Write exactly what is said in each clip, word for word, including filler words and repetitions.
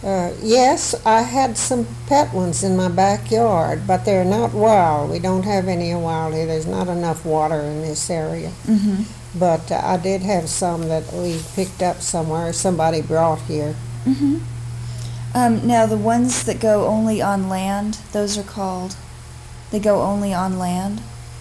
Uh, yes, I had some pet ones in my backyard, but they're not wild. We don't have any wild here. There's not enough water in this area. Mm-hmm. But uh, I did have some that we picked up somewhere, somebody brought here. Mm-hmm. Um, now, the ones that go only on land, those are called, they go only on land?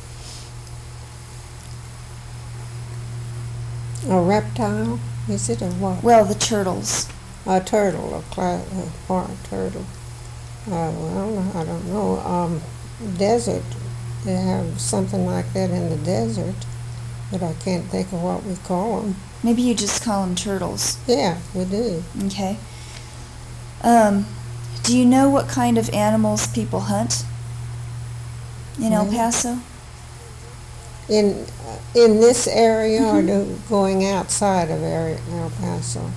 A reptile, is it, or what? Well, the turtles. A turtle, a, cla- a part turtle. Uh, well, I don't know. Um, desert, they have something like that in the desert, but I can't think of what we call them. Maybe you just call them turtles. Yeah, we do. Okay. Um, do you know what kind of animals people hunt in El Mhm. Paso? In uh, in this area, Mhm. or do, going outside of area, El Paso?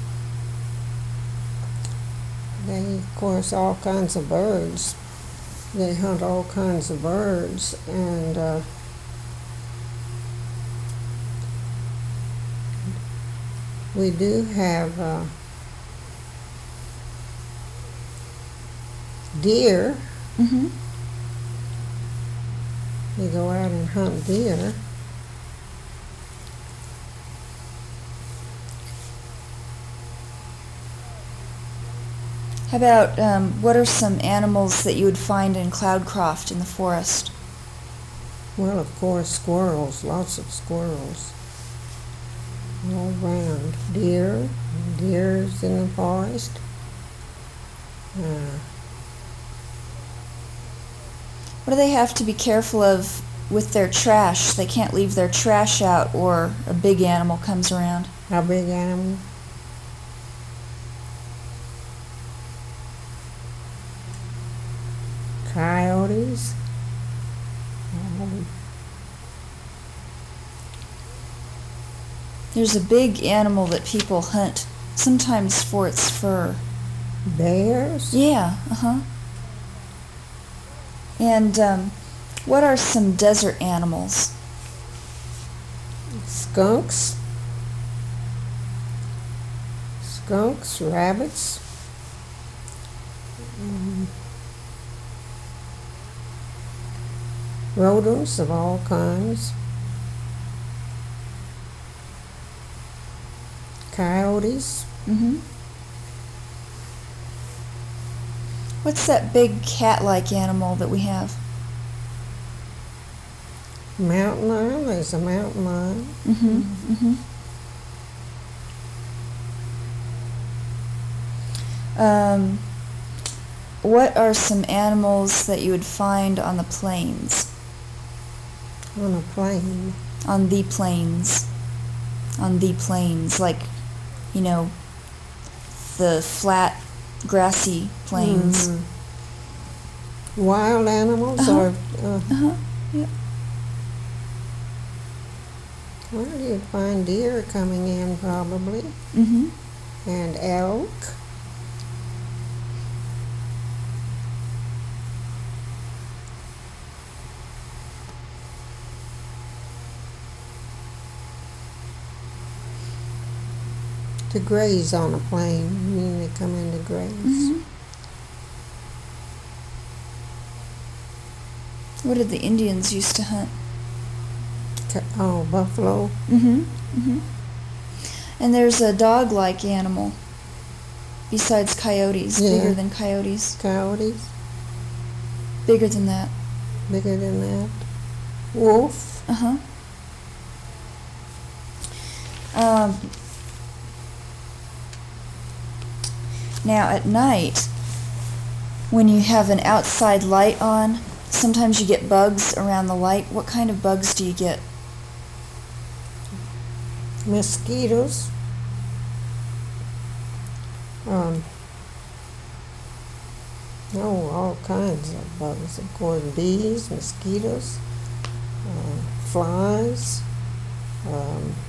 They, of course, all kinds of birds. They hunt all kinds of birds, and uh, we do have uh, deer. Mm-hmm. We go out and hunt deer. How about, um, what are some animals that you would find in Cloudcroft in the forest? Well, of course, squirrels, lots of squirrels all around. Deer, deer's in the forest. Uh, What do they have to be careful of with their trash? They can't leave their trash out or a big animal comes around. how big animal? Coyotes. Um, There's a big animal that people hunt, sometimes for its fur. bears. Yeah, uh-huh. And um, what are some desert animals? Skunks. Skunks, rabbits. Um, rodents of all kinds. Coyotes. Mm-hmm. What's that big cat-like animal that we have? Mountain lion. There's a mountain lion. Mm-hmm. Mm-hmm. Um, what are some animals that you would find on the plains? On a plain. On the plains. On the plains, like, you know, the flat, grassy plains. Mhm. Wild animals, Uh-huh. or uh, Uh-huh. Yep. well, you'd find deer coming in probably, Mm-hmm. and elk. To graze on a plain. You mean they come in to graze? Mm-hmm. What did the Indians used to hunt? Ca- Oh, buffalo. Mm-hmm. Mm-hmm. And there's a dog-like animal besides coyotes, Yeah. bigger than coyotes, Coyotes. bigger than that. Bigger than that. Wolf. Uh-huh. Um, now at night, when you have an outside light on, sometimes you get bugs around the light. What kind of bugs do you get? Mosquitoes. Um, oh, all kinds of bugs. Of course, bees, mosquitoes, uh, flies, um,